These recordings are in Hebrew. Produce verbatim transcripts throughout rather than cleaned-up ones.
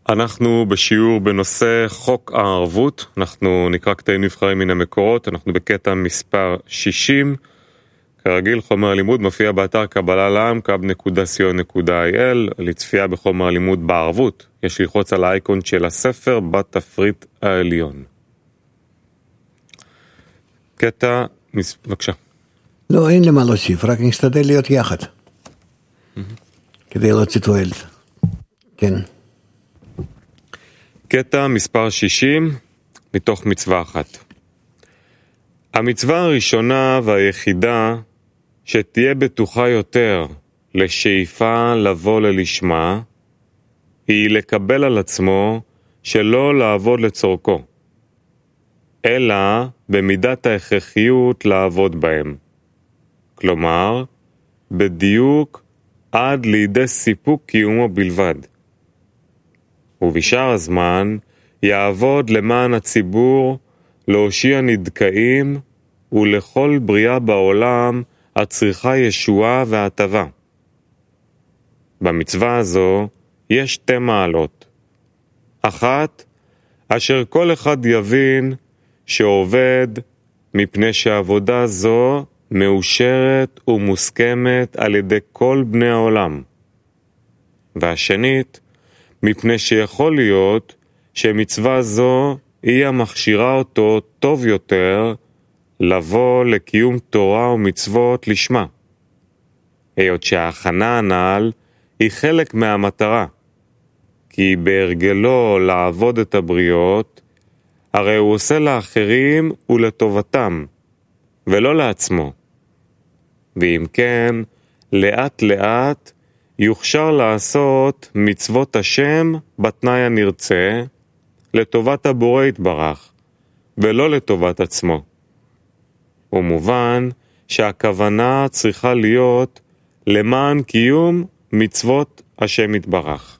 אנחנו בשיעור בנושא חוק הערבות, אנחנו נקרא קטעים נבחרים מן המקורות, אנחנו בקטע מספר שישים, כרגיל חומר הלימוד מופיע באתר קבלה לעם, קאב נקודה סי או נקודה איי אל, לצפייה בחומר הלימוד בערבות, יש ללחוץ על האייקון של הספר בתפריט העליון. קטע, בבקשה. לא, אין למה להוסיף, רק נשתדל להיות יחד, כדי להוציא תועלת. כן. קטע מספר שישים, מתוך מצווה אחת. המצווה הראשונה והיחידה שתהיה בטוחה יותר לשאיפה לבוא ללשמה, היא לקבל על עצמו שלא לעבוד לצורכו, אלא במידת ההכרחיות לעבוד בהם. כלומר, בדיוק עד לידי סיפוק קיומו בלבד. ובשאר הזמן יעבוד למען הציבור, להושיע נדכאים ולכל בריאה בעולם הצריכה ישועה והטבה. במצווה הזו יש שתי מעלות. אחת, אשר כל אחד יבין שעובד מפני שעבודה זו מאושרת ומוסכמת על ידי כל בני העולם. והשנית, מפני שיכול להיות שמצווה זו היא המכשירה אותו טוב יותר לבוא לקיום תורה ומצוות לשמה. היות שההכנה הנ"ל היא חלק מהמטרה, כי בהרגלו לעבוד את הבריות, הרי הוא עושה לאחרים ולטובתם, ולא לעצמו. ואם כן, לאט לאט יוכשר לעשות מצוות השם בתנאי הנרצה, לטובת הבורא יתברך, ולא לטובת עצמו. ומובן שהכוונה צריכה להיות למען קיום מצוות השם יתברך.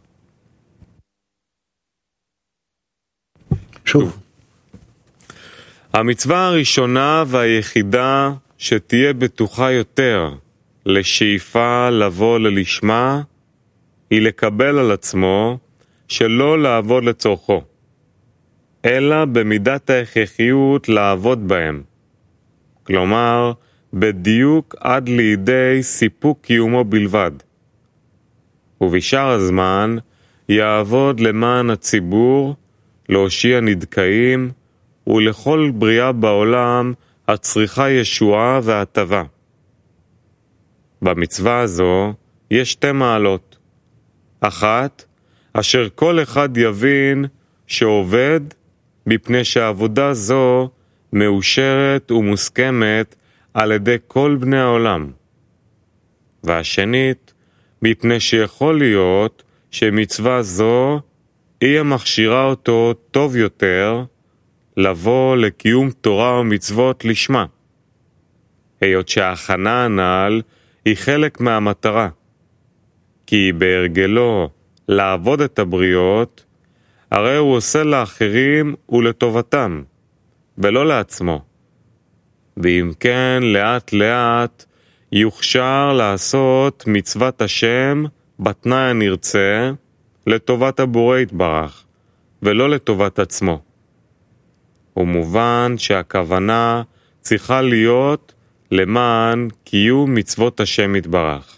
שוב. המצווה הראשונה והיחידה שתהיה בטוחה יותר לשאיפה לבוא ללשמה, היא לקבל על עצמו שלא לעבוד לצורכו, אלא במידת ההכרחיות לעבוד בהם. כלומר, בדיוק עד לידי סיפוק קיומו בלבד. ובשאר הזמן יעבוד למען הציבור, להושיע נדכאים, ולכל בריאה בעולם הצריכה ישועה והטבה. במצווה הזו יש שתי מעלות. אחת, אשר כל אחד יבין שעובד מפני שעבודה זו מאושרת ומוסכמת על ידי כל בני העולם. והשנית, מפני שיכול להיות שמצווה זו היא המכשירה אותו טוב יותר לבוא לקיום תורה ומצוות לשמה. היות שההכנה הנ"ל היא חלק מהמטרה, כי בהרגלו לעבוד את הבריות, הרי הוא עושה לאחרים ולטובתם, ולא לעצמו. ואם כן, לאט לאט יוכשר לעשות מצוות השם בתנאי הנרצה, לטובת הבורא יתברך, ולא לטובת עצמו. ומובן שהכוונה צריכה להיות למען קיום מצוות השם יתברך.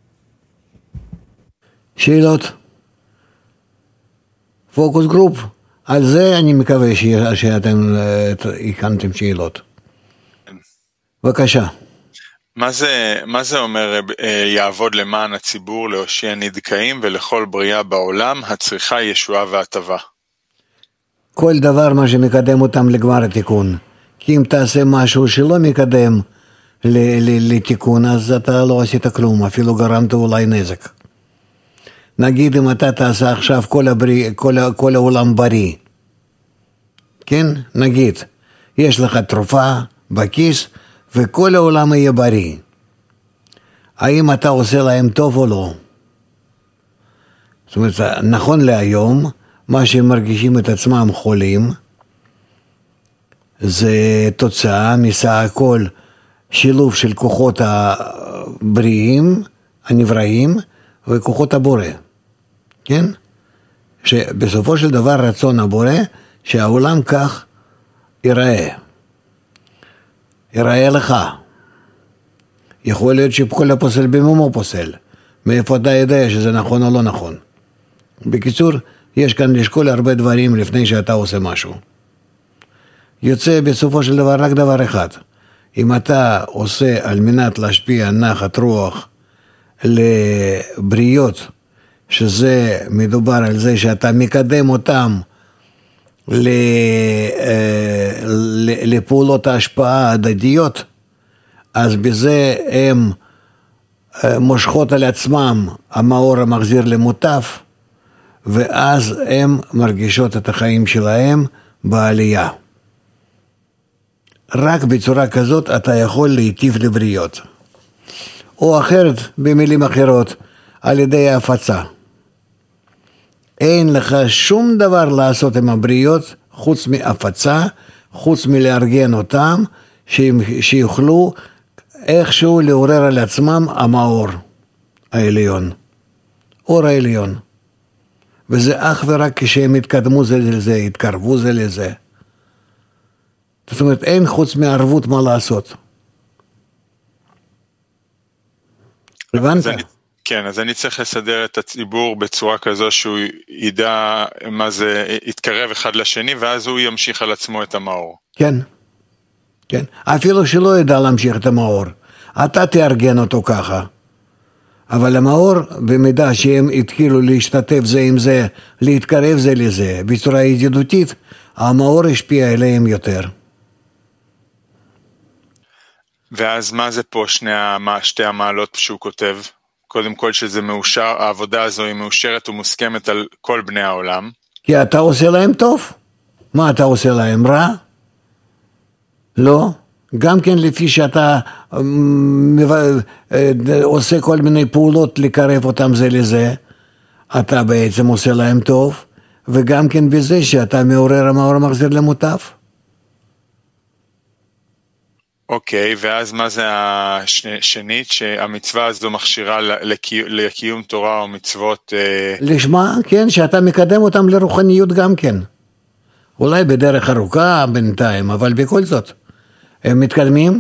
שאלות? פוקוס גרופ. על זה אני מקווה שאתם הכנתם שאלות. בבקשה. מה זה, מה זה אומר יעבוד למען הציבור, להושיע נדכאים ולכל בריאה בעולם הצריכה ישועה והטבה? כל דבר מה שמקדם אותם לגמר התיקון. כי אם תעשה משהו שלא מקדם לתיקון, אז אתה לא עשית כלום, אפילו גרמת אולי נזק. נגיד אם אתה תעשה עכשיו כל, הבריא, כל, כל העולם בריא, כן? נגיד, יש לך תרופה בכיס וכל העולם יהיה בריא. האם אתה עושה להם טוב או לא? זאת אומרת, נכון להיום, מה שהם מרגישים את עצמם חולים, זה תוצאה מסך הכל שילוב של כוחות הבריאים, הנבראים, וכוחות הבורא. כן? שבסופו של דבר רצון הבורא שהעולם כך ייראה. ייראה לך. יכול להיות שכל הפוסל במומו פוסל. מאיפה אתה יודע שזה נכון או לא נכון. בקיצור, יש כאן לשקול הרבה דברים לפני שאתה עושה משהו. יוצא בסופו של דבר רק דבר אחד. אם אתה עושה על מנת להשפיע נחת רוח לבריות, שזה מדובר על זה שאתה מקדם אותם לפעולות ההשפעה הדדיות, אז בזה הם מושכות על עצמם המאור המחזיר למוטף, ואז הם מרגישות את החיים שלהם בעלייה. רק בצורה כזאת אתה יכול להיטיב לבריות. או אחרת, במילים אחרות, על ידי ההפצה. אין לך שום דבר לעשות עם הבריות, חוץ מהפצה, חוץ מלארגן אותם, שיוכלו איכשהו לעורר על עצמם המאור העליון. אור העליון. וזה אך ורק כשהם התקדמו זה לזה, התקרבו זה לזה. זאת אומרת, אין חוץ מערבות מה לעשות. הבנת? כן, אז אני צריך לסדר את הציבור בצורה כזו שהוא ידע מה זה, יתקרב אחד לשני, ואז הוא ימשיך על עצמו את המאור. כן, כן. אפילו שלא ידע להמשיך את המאור. אתה תארגן אותו ככה. אבל המאור, במידה שהם התחילו להשתתף זה עם זה, להתקרב זה לזה, בצורה ידידותית, המאור השפיע אליהם יותר. ואז מה זה פה שני, שתי המעלות שהוא כותב? קודם כל שזה מאושר, העבודה הזו היא מאושרת ומוסכמת על כל בני העולם. כי אתה עושה להם טוב. מה אתה עושה להם? רע? לא. גם כן לפי שאתה עושה כל מיני פעולות לקרב אותם זה לזה, אתה בעצם עושה להם טוב, וגם כן בזה שאתה מעורר המאור מחזיר למוטף. אוקיי, ואז מה זה השנית, שהמצווה הזו מכשירה לקיום תורה או מצוות? לשמה, כן, שאתה מקדם אותם לרוחניות גם כן. אולי בדרך ארוכה בינתיים, אבל בכל זאת. הם מתקדמים?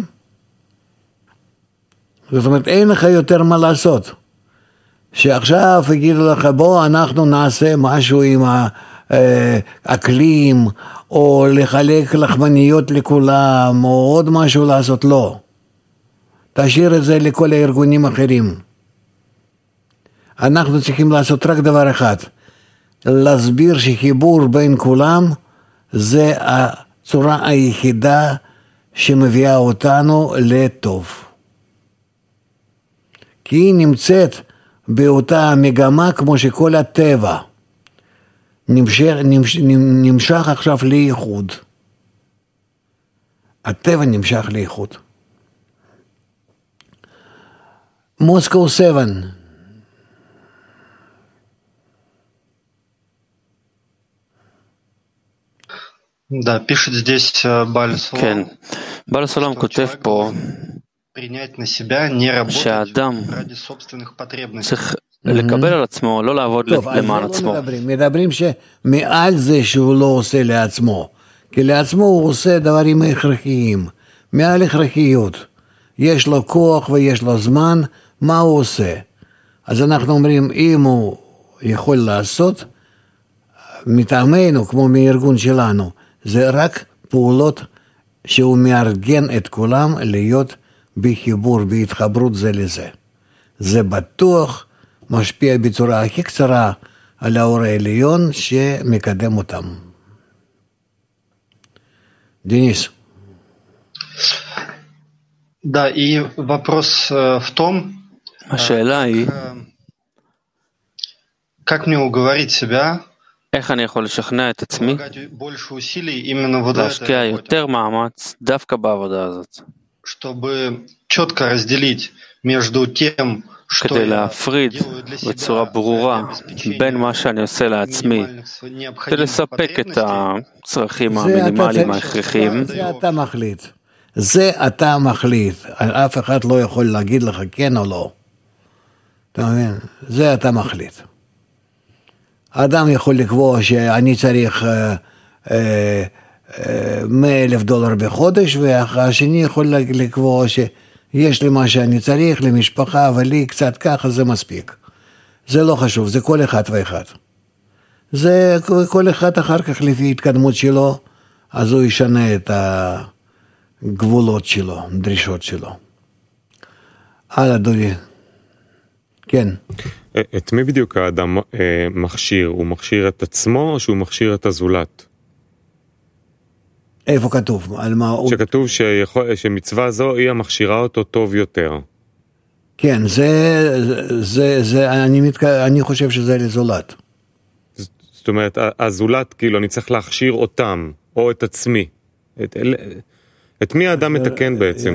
זאת אומרת, אין לך יותר מה לעשות. שעכשיו יגידו לך, בוא אנחנו נעשה משהו עם האקלים, או לחלק לחמניות לכולם, או עוד משהו לעשות, לא. תשאיר את זה לכל הארגונים האחרים. אנחנו צריכים לעשות רק דבר אחד, להסביר שחיבור בין כולם, זה הצורה היחידה שמביאה אותנו לטוב. כי היא נמצאת באותה מגמה כמו שכל הטבע נמשך, נמשך, נמשך עכשיו לייחוד. הטבע נמשך לייחוד. מוסקו שבע. Да, пишет здесь Бааль Салам. כן, בעל הסולם כותב פה שהאדם צריך לקבל על עצמו, לא לעבוד למען עצמו. מדברים שמעל זה שהוא לא עושה לעצמו, כי לעצמו הוא עושה דברים הכרחיים, מעל הכרחיות. יש לו כוח ויש לו זמן, מה הוא עושה? אז אנחנו אומרים, אם הוא יכול לעשות, מטעמנו, כמו מארגון שלנו, זה רק פעולות שהוא מארגן את כולם להיות בחיבור, בהתחברות זה לזה. זה בטוח משפיע בצורה הכי קצרה על האור העליון שמקדם אותם. Денис. Да, и вопрос в том, השאלה היא, как мне уговорить себя, איך אני יכול לשכנע את עצמי להשקיע יותר מאמץ דווקא בעבודה הזאת, כדי להפריד בצורה ברורה בין מה שאני עושה לעצמי, כדי לספק את הצרכים המינימליים ההכרחיים. זה אתה מחליט. זה אתה מחליט. אף אחד לא יכול להגיד לך כן או לא. אתה מבין? זה אתה מחליט. האדם יכול לקבוע שאני צריך מאה אלף דולר בחודש, והשני יכול לקבוע שיש לי מה שאני צריך למשפחה, אבל לי קצת ככה זה מספיק. זה לא חשוב, זה כל אחד ואחד. זה כל אחד אחר כך לפי התקדמות שלו, אז הוא ישנה את הגבולות שלו, דרישות שלו. הלאה, דודי. כן. את מי בדיוק האדם מכשיר? הוא מכשיר את עצמו או שהוא מכשיר את הזולת? איפה כתוב? על מה הוא... שכתוב שיכול, שמצווה זו היא המכשירה אותו טוב יותר. כן, זה, זה, זה, אני, מתק... אני חושב שזה לזולת. זאת אומרת, הזולת, כאילו, אני צריך להכשיר אותם, או את עצמי. את, את מי האדם מתקן בעצם?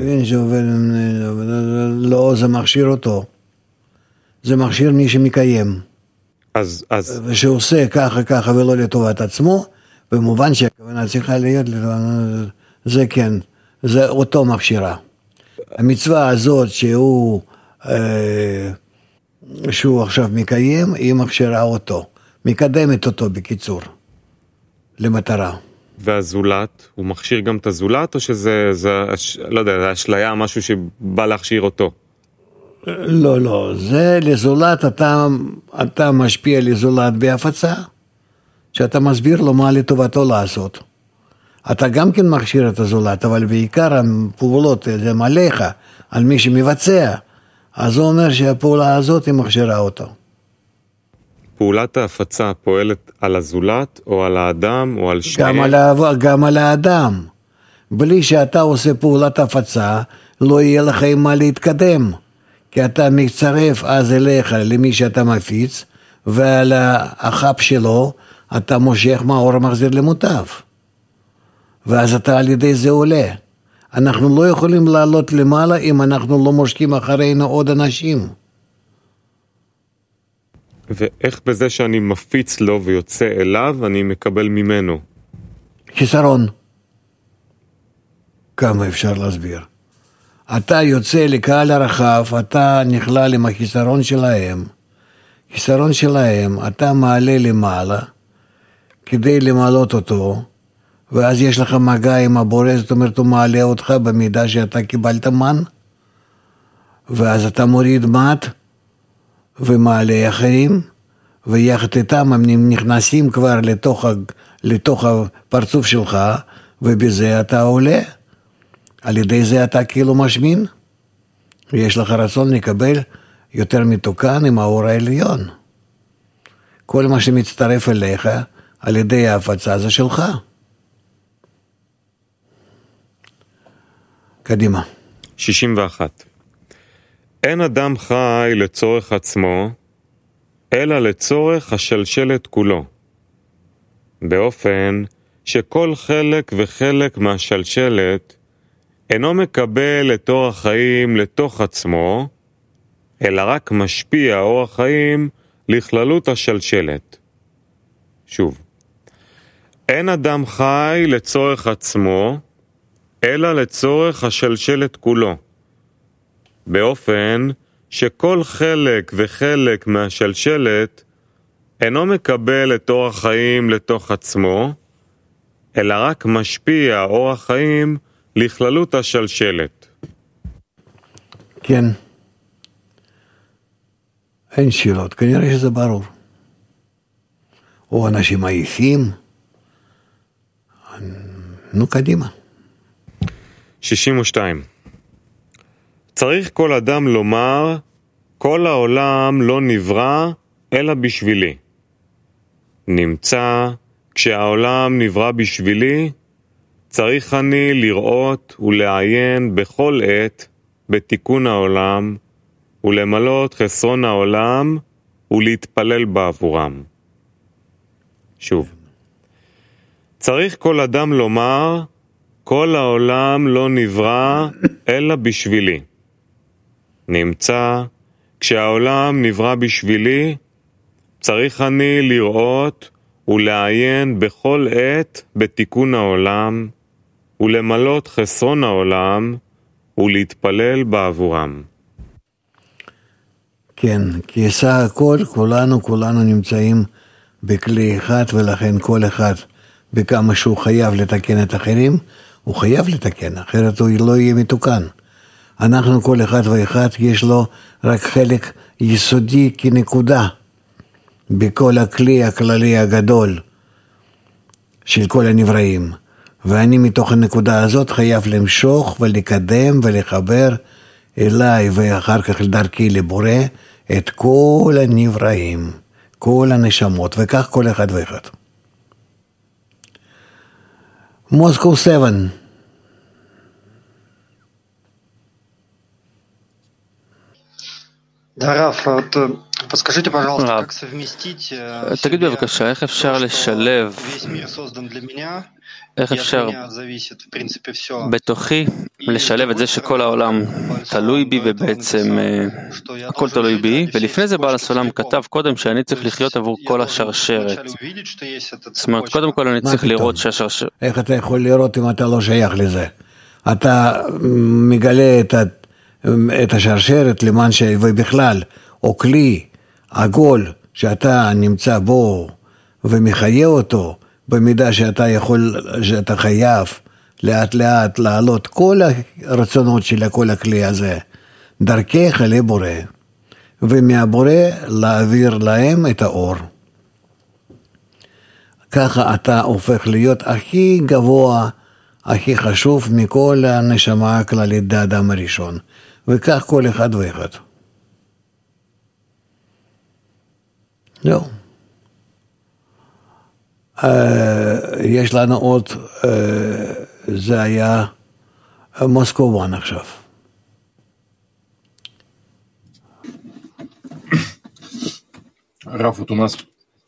לא, זה מכשיר אותו. זה מכשיר מי שמקיים. אז, אז... ושעושה ככה ככה ולא לטובת עצמו, במובן שהכוונה צריכה להיות, זה כן, זה אותו מכשירה. המצווה הזאת שהוא, אה, שהוא עכשיו מקיים, היא מכשירה אותו, מקדמת אותו בקיצור, למטרה. והזולת, הוא מכשיר גם את הזולת, או שזה, זה, לא יודע, זה אשליה, משהו שבא להכשיר אותו? לא, לא, זה לזולת, אתה, אתה משפיע לזולת בהפצה, שאתה מסביר לו מה לטובתו לעשות. אתה גם כן מכשיר את הזולת, אבל בעיקר הפעולות זה מלאך על מי שמבצע, אז הוא אומר שהפעולה הזאת היא מכשירה אותו. פעולת ההפצה פועלת על הזולת או על האדם או על שניהם? גם על, גם על האדם. בלי שאתה עושה פעולת הפצה, לא יהיה לך עם מה להתקדם. כי אתה מצרף אז אליך למי שאתה מפיץ, ועל החפ שלו אתה מושך מאור מחזיר למוטב. ואז אתה על ידי זה עולה. אנחנו לא יכולים לעלות למעלה אם אנחנו לא מושכים אחרינו עוד אנשים. ואיך בזה שאני מפיץ לו ויוצא אליו, אני מקבל ממנו? חיסרון. כמה אפשר להסביר? אתה יוצא לקהל הרחב, אתה נכלל עם החיסרון שלהם. חיסרון שלהם, אתה מעלה למעלה, כדי למעלות אותו, ואז יש לך מגע עם הבורא, זאת אומרת, הוא מעלה אותך במידה שאתה קיבלת מן, ואז אתה מוריד מת, ומעלה אחרים, ויחד איתם הם נכנסים כבר לתוך, לתוך הפרצוף שלך, ובזה אתה עולה. על ידי זה אתה כאילו משמין, ויש לך רצון לקבל יותר מתוקן עם האור העליון. כל מה שמצטרף אליך, על ידי ההפצה זה שלך. קדימה. שישים ואחת. אין אדם חי לצורך עצמו, אלא לצורך השלשלת כולו. באופן שכל חלק וחלק מהשלשלת אינו מקבל את אור החיים לתוך עצמו, אלא רק משפיע אור החיים לכללות השלשלת. שוב. אין אדם חי לצורך עצמו, אלא לצורך השלשלת כולו. באופן שכל חלק וחלק מהשלשלת אינו מקבל את אור החיים לתוך עצמו, אלא רק משפיע אור החיים לכללות השלשלת. כן. אין שאלות, כנראה שזה ברור. או אנשים עייפים. נו, קדימה. שישים ושתיים. צריך כל אדם לומר, כל העולם לא נברא אלא בשבילי. נמצא, כשהעולם נברא בשבילי, צריך אני לראות ולעיין בכל עת בתיקון העולם, ולמלות חסרון העולם, ולהתפלל בעבורם. שוב. צריך כל אדם לומר, כל העולם לא נברא אלא בשבילי. נמצא, כשהעולם נברא בשבילי, צריך אני לראות ולעיין בכל עת בתיקון העולם, ולמלות חסרון העולם, ולהתפלל בעבורם. כן, כי עשה הכל, כולנו, כולנו נמצאים בכלי אחד, ולכן כל אחד בכמה שהוא חייב לתקן את אחרים, הוא חייב לתקן, אחרת הוא לא יהיה מתוקן. אנחנו כל אחד ואחד יש לו רק חלק יסודי כנקודה בכל הכלי הכללי הגדול של כל הנבראים. ואני מתוך הנקודה הזאת חייב למשוך ולקדם ולחבר אליי ואחר כך לדרכי לבורא את כל הנבראים, כל הנשמות, וכך כל אחד ואחד. מוסקו שבע. תגיד בבקשה, איך אפשר לשלב, איך אפשר בתוכי לשלב את זה שכל העולם תלוי בי ובעצם הכל תלוי בי, ולפני זה בעל הסולם כתב קודם שאני צריך לחיות עבור כל השרשרת. זאת אומרת, קודם כל אני צריך לראות שהשרשרת... איך אתה יכול לראות אם אתה לא שייך לזה? אתה מגלה את ה... את השרשרת למען ש... ובכלל, או כלי עגול שאתה נמצא בו ומחיה אותו, במידה שאתה יכול, שאתה חייב לאט לאט לעלות כל הרצונות של כל הכלי הזה, דרכך לבורא, ומהבורא להעביר להם את האור. ככה אתה הופך להיות הכי גבוה, הכי חשוב מכל הנשמה הכללית באדם הראשון. וכך כל אחד ואחד. זהו. יש לנו עוד, זה היה מוסקו אחת עכשיו. רב, вот у нас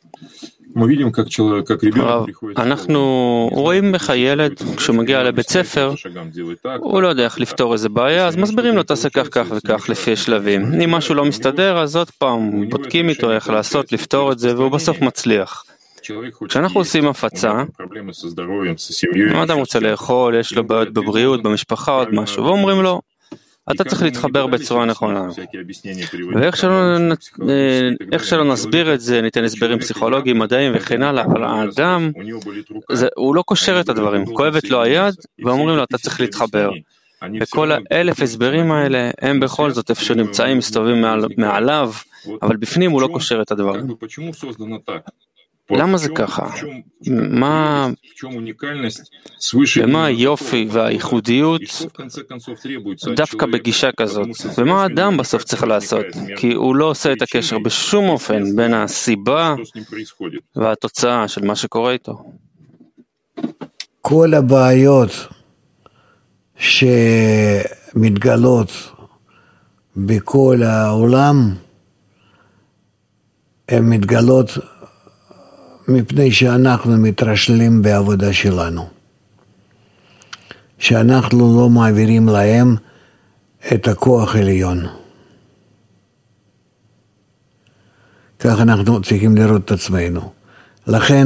אנחנו רואים איך הילד, כשהוא מגיע לבית ספר, הוא לא יודע איך לפתור איזה בעיה, אז מסבירים לו, תעשה כך כך וכך לפי שלבים. אם משהו לא מסתדר, אז עוד פעם בודקים איתו איך לעשות, לפתור את זה, והוא בסוף מצליח. כשאנחנו עושים הפצה, מה אדם רוצה לאכול, יש לו בעיות בבריאות, במשפחה, עוד משהו, ואומרים לו, אתה צריך להתחבר בצורה נכונה. ואיך שלא, שלא נסביר את זה, ניתן הסברים פסיכולוגיים, מדעיים וכן הלאה, אבל האדם, זה, הוא לא קושר את הדברים, כואבת לו היד, ואומרים לו, אתה צריך להתחבר. וכל האלף הסברים האלה, הם בכל זאת איפה שנמצאים, מסתובבים מעל, מעליו, אבל בפנים הוא לא קושר את הדברים. למה זה ככה? מה, ומה היופי והייחודיות דווקא בגישה כזאת? ומה האדם בסוף צריך לעשות? כי הוא לא עושה את הקשר בשום אופן בין הסיבה והתוצאה של מה שקורה איתו. כל הבעיות שמתגלות בכל העולם הן מתגלות מפני שאנחנו מתרשלים בעבודה שלנו. שאנחנו לא מעבירים להם את הכוח העליון. כך אנחנו צריכים לראות את עצמנו. לכן,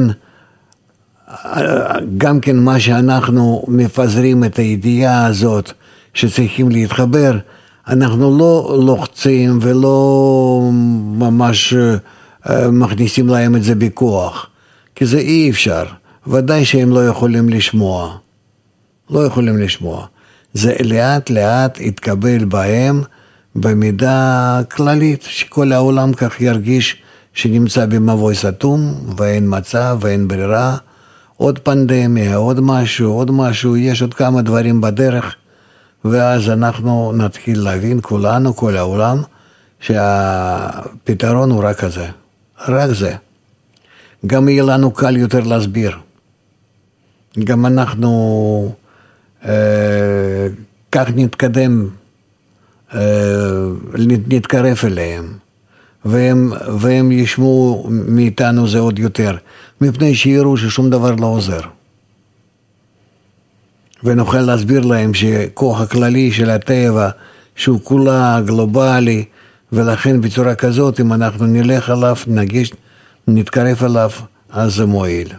גם כן מה שאנחנו מפזרים את הידיעה הזאת שצריכים להתחבר, אנחנו לא לוחצים ולא ממש מכניסים להם את זה בכוח, כי זה אי אפשר. ודאי שהם לא יכולים לשמוע. לא יכולים לשמוע. זה לאט לאט יתקבל בהם במידה כללית, שכל העולם כך ירגיש שנמצא במבוי סתום, ואין מצב ואין ברירה, עוד פנדמיה, עוד משהו, עוד משהו, יש עוד כמה דברים בדרך, ואז אנחנו נתחיל להבין כולנו, כל העולם, שהפתרון הוא רק הזה. רק זה. גם יהיה לנו קל יותר להסביר. גם אנחנו אה, כך נתקדם, אה, נתקרב אליהם, והם, והם ישמעו מאיתנו זה עוד יותר, מפני שיראו ששום דבר לא עוזר. ונוכל להסביר להם שכוח הכללי של הטבע, שהוא כולה גלובלי, ולכן בצורה כזאת, אם אנחנו נלך עליו, נגיש, נתקרב עליו, אז זה מועיל.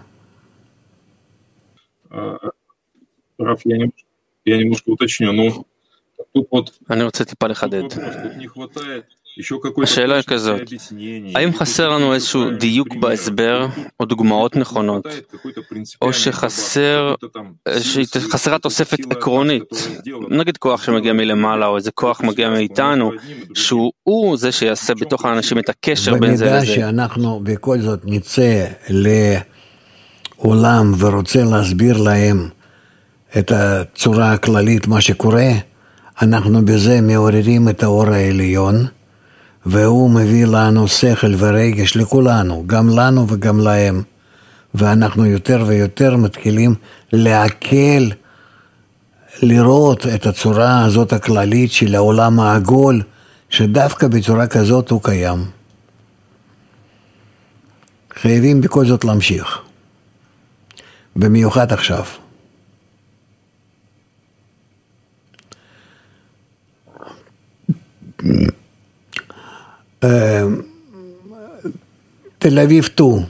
רב, я немножко уточню, но тут вот... אני רוצה טיפה לחדד. השאלה היא כזאת, האם חסר לנו איזשהו דיוק בהסבר או דוגמאות נכונות, או שחסר, חסרה תוספת עקרונית, נגיד כוח שמגיע מלמעלה או איזה כוח מגיע מאיתנו, שהוא זה שיעשה בתוך האנשים את הקשר בין זה לזה. במידה שאנחנו בכל זאת נצא לעולם ורוצה להסביר להם את הצורה הכללית מה שקורה, אנחנו בזה מעוררים את האור העליון, והוא מביא לנו שכל ורגש לכולנו, גם לנו וגם להם, ואנחנו יותר ויותר מתחילים להקל, לראות את הצורה הזאת הכללית של העולם העגול, שדווקא בצורה כזאת הוא קיים. חייבים בכל זאת להמשיך, במיוחד עכשיו. תל אביב טו.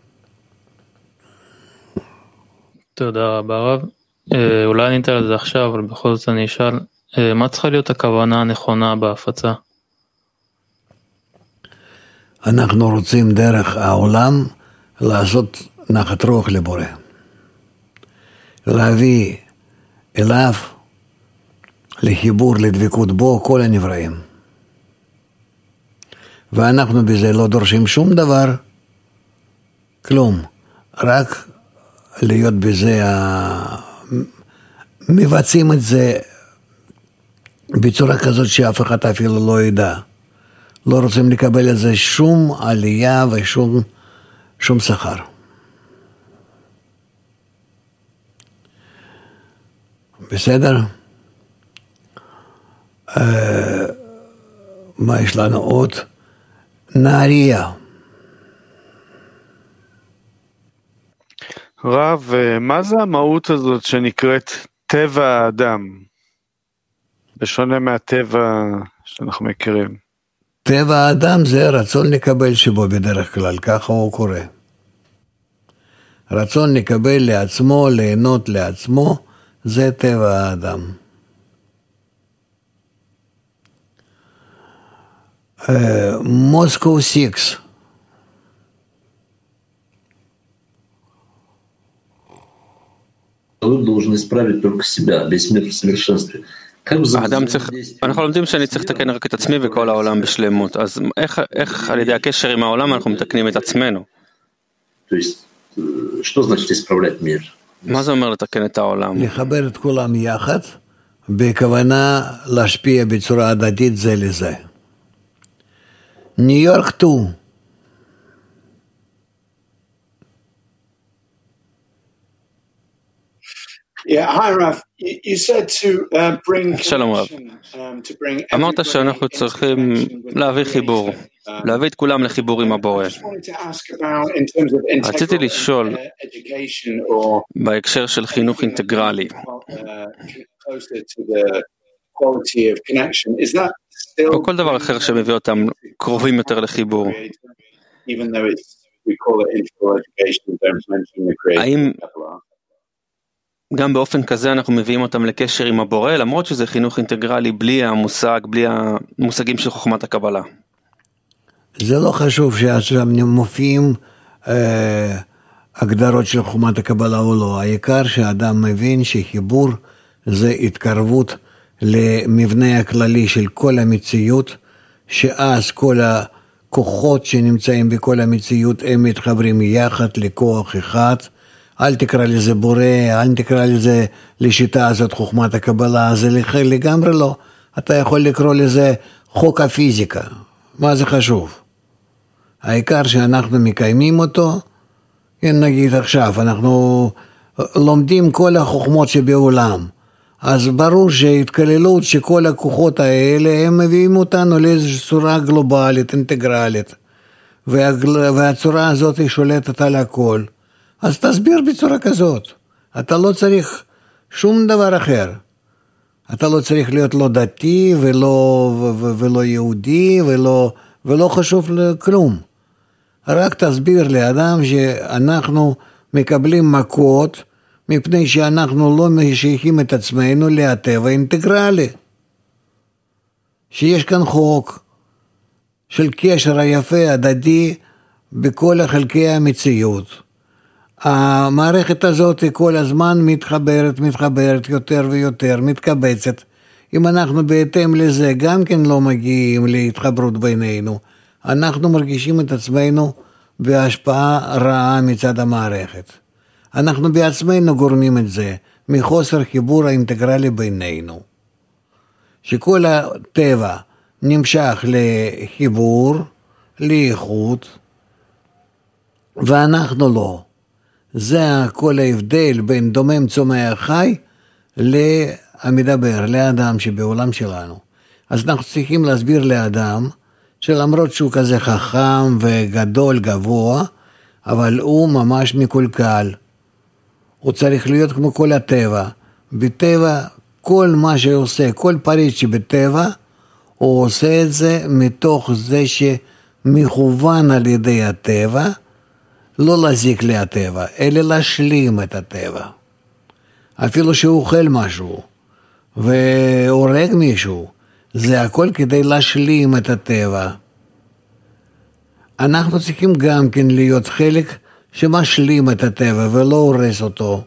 תודה רבה רב. אולי אני אתן על זה עכשיו, אבל בכל זאת אני אשאל, מה צריכה להיות הכוונה הנכונה בהפצה? אנחנו רוצים דרך העולם לעשות נחת רוח לבורא, להביא אליו לחיבור לדבקות בו כל הנבראים, ואנחנו בזה לא דורשים שום דבר, כלום, רק להיות בזה, מבצעים את זה בצורה כזאת שאף אחד אפילו לא ידע, לא רוצים לקבל את זה שום עלייה ושום שום שכר. בסדר? מה יש לנו עוד? נהריה. רב, מה זה המהות הזאת שנקראת טבע האדם? בשונה מהטבע שאנחנו מכירים. טבע האדם זה רצון לקבל שבו בדרך כלל, ככה הוא קורא. רצון לקבל לעצמו, ליהנות לעצמו, זה טבע האדם. Moscow six. Должен исправить только себя, весь мир в совершенстве. האדם צריך, אנחנו לומדים שאני צריך לתקן רק את עצמי וכל העולם בשלמות, אז איך, איך על ידי הקשר עם העולם אנחנו מתקנים את עצמנו? מה זה אומר לתקן את העולם? לחבר את כולם יחד, בכוונה להשפיע בצורה הדדית זה לזה. ניו יורק טו. Yeah, hi Rav. You, you said to uh, bring שלום רב. אמרת שאנחנו צריכים להביא חיבור, להביא את כולם לחיבור עם הבורא. רציתי לשאול, בהקשר של חינוך אינטגרלי, או כל דבר אחר שמביא אותם קרובים יותר לחיבור, האם גם באופן כזה אנחנו מביאים אותם לקשר עם הבורא, למרות שזה חינוך אינטגרלי בלי המושג, בלי המושגים של חוכמת הקבלה? זה לא חשוב שעכשיו מופיעים אה, הגדרות של חוכמת הקבלה או לא. העיקר שהאדם מבין שחיבור זה התקרבות למבנה הכללי של כל המציאות, שאז כל הכוחות שנמצאים בכל המציאות הם מתחברים יחד לכוח אחד. אל תקרא לזה בורא, אל תקרא לזה לשיטה הזאת חוכמת הקבלה, זה לגמרי לא. אתה יכול לקרוא לזה חוק הפיזיקה, מה זה חשוב? העיקר שאנחנו מקיימים אותו, נגיד עכשיו, אנחנו לומדים כל החוכמות שבעולם, אז ברור שהתכללות שכל הכוחות האלה, הם מביאים אותנו לאיזושהי צורה גלובלית, אינטגרלית, והצורה הזאת היא שולטת על הכל. אז תסביר בצורה כזאת. אתה לא צריך שום דבר אחר. אתה לא צריך להיות לא דתי ולא, ו- ולא יהודי ולא, ולא חשוב לכלום. רק תסביר לאדם שאנחנו מקבלים מכות מפני שאנחנו לא משייכים את עצמנו לטבע אינטגרלי. שיש כאן חוק של קשר היפה הדדי בכל חלקי המציאות. המערכת הזאת כל הזמן מתחברת, מתחברת יותר ויותר, מתקבצת. אם אנחנו בהתאם לזה גם כן לא מגיעים להתחברות בינינו, אנחנו מרגישים את עצמנו בהשפעה רעה מצד המערכת. אנחנו בעצמנו גורמים את זה, מחוסר חיבור האינטגרלי בינינו. שכל הטבע נמשך לחיבור, לאיכות, ואנחנו לא. זה כל ההבדל בין דומם צומח חי למדבר, לאדם שבעולם שלנו. אז אנחנו צריכים להסביר לאדם, שלמרות שהוא כזה חכם וגדול גבוה, אבל הוא ממש מקולקל. הוא צריך להיות כמו כל הטבע. בטבע, כל מה שעושה, כל פריט שבטבע, הוא עושה את זה מתוך זה שמכוון על ידי הטבע, לא להזיק להטבע, אלא להשלים את הטבע. אפילו שהוא אוכל משהו, והורג מישהו, זה הכל כדי להשלים את הטבע. אנחנו צריכים גם כן להיות חלק שמשלים את הטבע ולא הורס אותו.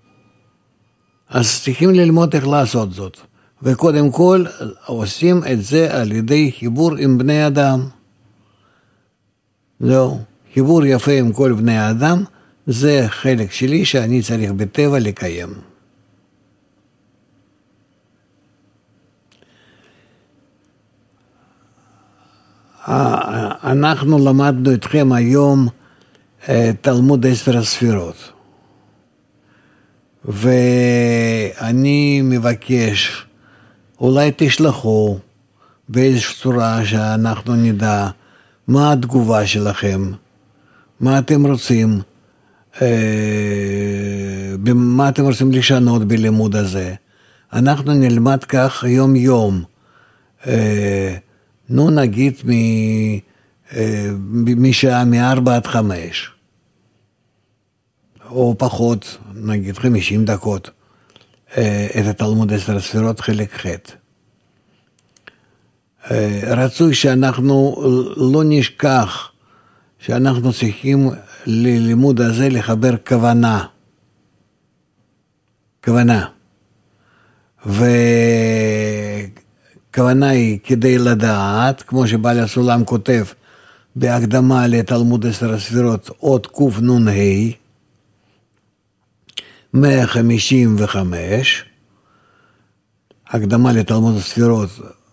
אז צריכים ללמוד איך לעשות זאת. וקודם כל עושים את זה על ידי חיבור עם בני אדם. זהו, חיבור יפה עם כל בני האדם, זה חלק שלי שאני צריך בטבע לקיים. אנחנו למדנו אתכם היום תלמוד עשר הספירות. ואני מבקש, אולי תשלחו באיזושהי צורה שאנחנו נדע מה התגובה שלכם, מה אתם רוצים, מה אתם רוצים לשנות בלימוד הזה. אנחנו נלמד כך יום יום, נו נגיד משעה מארבע עד חמש, או פחות, נגיד חמישים דקות, את התלמוד עשר הספירות חלק ח'. רצוי שאנחנו לא נשכח שאנחנו צריכים ללימוד הזה לחבר כוונה. כוונה. וכוונה היא כדי לדעת, כמו שבעל הסולם כותב בהקדמה לתלמוד עשר הספירות, עוד קוף נון ה' מאה חמישים וחמש, הקדמה לתלמוד הספירות,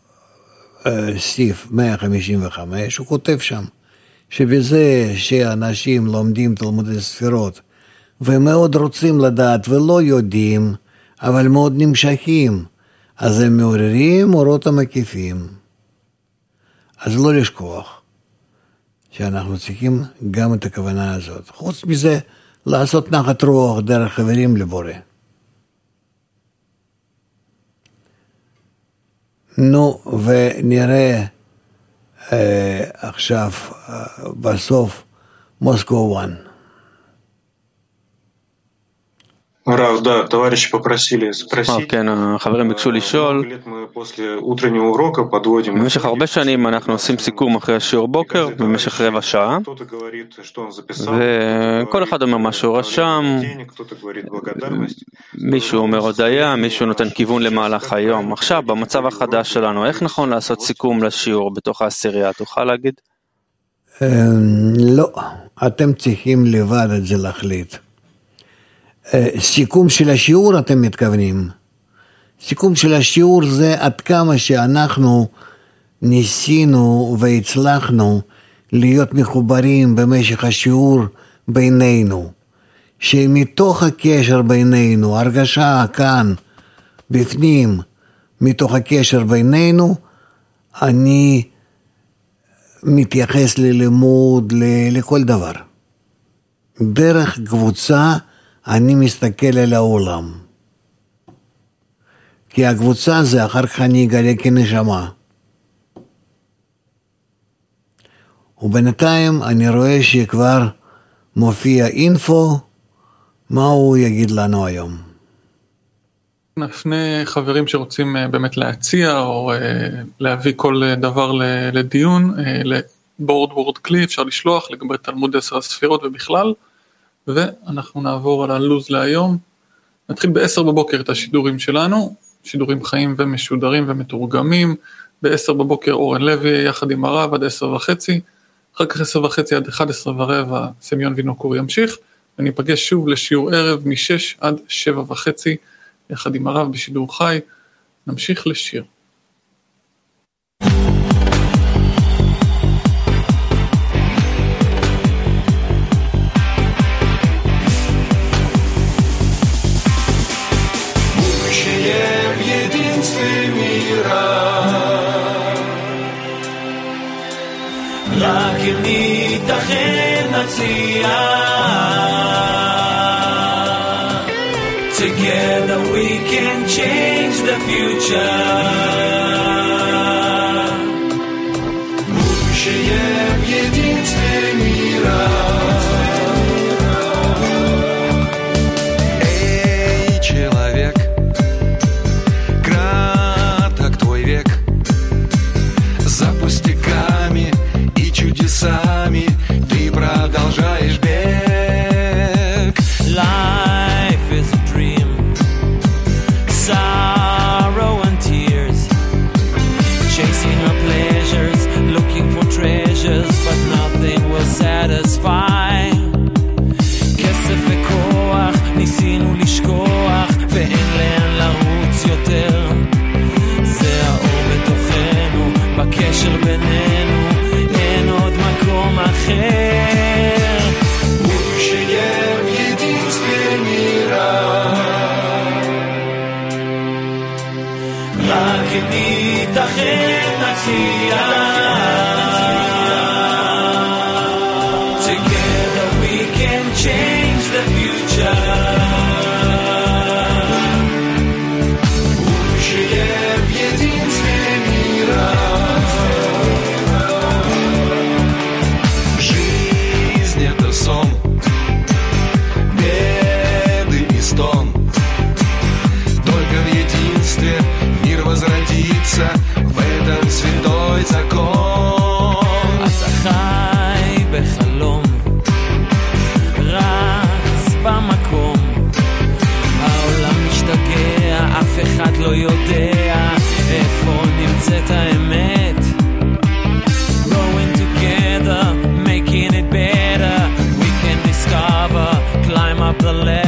סעיף מאה חמישים וחמש, הוא כותב שם, שבזה שאנשים לומדים תלמוד הספירות, ומאוד רוצים לדעת ולא יודעים, אבל מאוד נמשכים, אז הם מעוררים אורות המקיפים. אז לא לשכוח, שאנחנו צריכים גם את הכוונה הזאת. חוץ מזה, לעשות נחת רוח דרך חברים לבורא. נו, ונראה אה, עכשיו, אה, בסוף, מוסקו אחת. Рав, да, товарищи попросили спросить. כן, החברים ביקשו לשאול. במשך הרבה שנים אנחנו עושים סיכום אחרי השיעור בוקר, במשך רבע שעה, וכל אחד אומר מה שהוא רשם, מישהו אומר הודיה, מישהו נותן כיוון למהלך היום. עכשיו, במצב החדש שלנו, איך נכון לעשות סיכום לשיעור בתוך העשירייה? תוכל להגיד? לא, אתם צריכים לבד את זה להחליט. סיכום של השיעור אתם מתכוונים. סיכום של השיעור זה עד כמה שאנחנו ניסינו והצלחנו להיות מחוברים במשך השיעור בינינו. שמתוך הקשר בינינו, הרגשה כאן, בפנים, מתוך הקשר בינינו, אני מתייחס ללימוד, לכל דבר. דרך קבוצה, אני מסתכל על העולם. כי הקבוצה זה אחר כך אני אגלה כנשמה. ובינתיים אני רואה שכבר מופיע אינפו, מה הוא יגיד לנו היום. נפנה חברים שרוצים באמת להציע או להביא כל דבר לדיון, לבורד וורד כלי אפשר לשלוח לגבי תלמוד עשר הספירות ובכלל, ואנחנו נעבור על הלוז להיום. נתחיל בעשר בבוקר את השידורים שלנו, שידורים חיים ומשודרים ומתורגמים, בעשר בבוקר אורן לוי יחד עם הרב עד עשר וחצי, אחר כך עשר וחצי עד אחד עשרה ורבע סמיון וינוקור ימשיך, וניפגש שוב לשיעור ערב משש עד שבע וחצי, יחד עם הרב בשידור חי. נמשיך לשיר. רק אם ניתכן נצליח, together we can change the future. Мы живем в единстве мира. Эй, человек, краток твой век, за пустяками и чудесами ты продолжаешь бег. Life is a dream, sorrow and tears, chasing our pleasures, looking for treasures, but nothing will satisfy. כסף וכוח ניסינו לשכוח, ואין לאן לרוץ יותר. זה האור בתוכנו, בקשר בינינו, אין עוד מקום אחר. Живем в единстве мира. רק אם ניתכן נצליח, together we can change the future. Живем в единстве мира. Жизнь — это сон, беды и стон. Только в единстве мир возродится, в этом святой закон. אתה חי בחלום, רץ במקום, העולם משתגע, אף אחד לא יודע איפה נמצאת האמת. Growing together, making it better, we can discover, climb up the ladder.